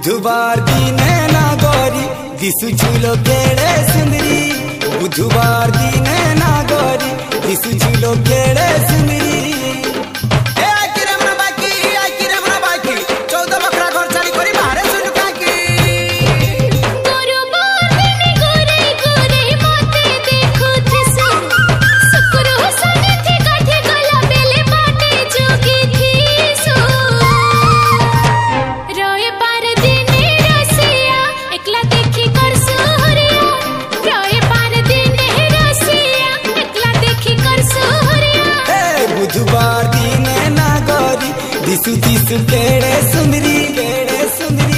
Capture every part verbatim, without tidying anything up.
बुधवार दिने नागोरी दिसु झूलो केड़े सुंदरी। बुधवार दिने नागोरी दिसु झूलो केड़े सुंदरी। बुधवार दिने नागोरी दिसु दिसु केड़े सुंदरी केड़े सुंदरी।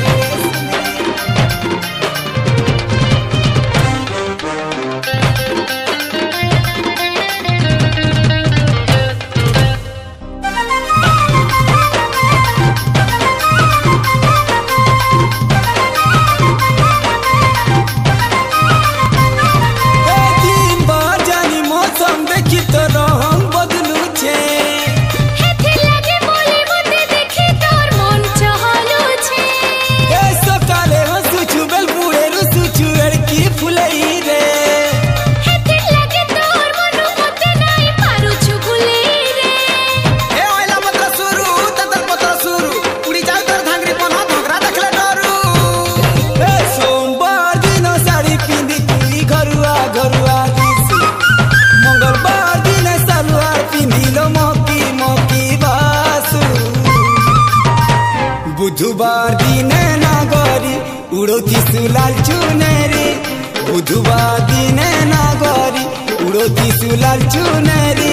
बुधवार दिने नागोरी उड़ो दिसु लाल चुनरी। बुधवार दिने नागोरी उड़ो दिसु लाल चुनरी।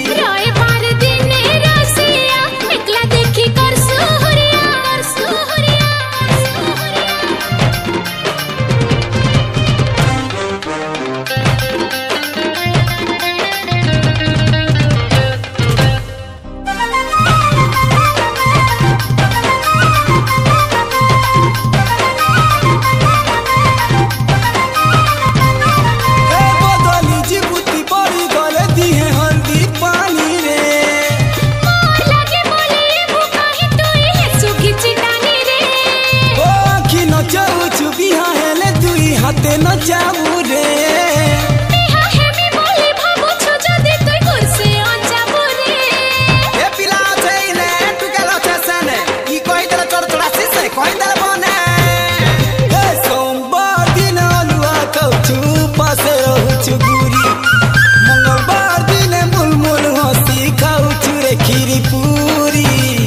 हाथे न जाऊ रे बिहा हेमी बोली भाबो छु जदी तोय घर से आ जाबो रे। ए पिला छैले टुकेलो छसने ई कोइ देला चोर चोरासी से कोइ देला बने। ए सोमवार दिन अलुआ कौछु पासे रहु छु गुरी। मंगलवार दिन मुलमुल हसी खाउ छु रे खीरी पूरी।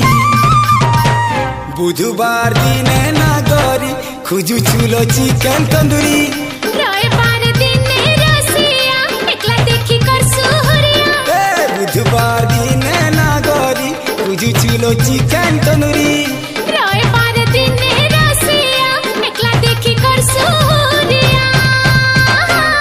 बुधवार दिने नागोरी खुजू चूलो चिकन तंदूरी। रविवार दिने रसिया एकला देखी कर सुहरिया। बुधवार दिने नागोरी खुजू चूलो चिकन तंदूरी।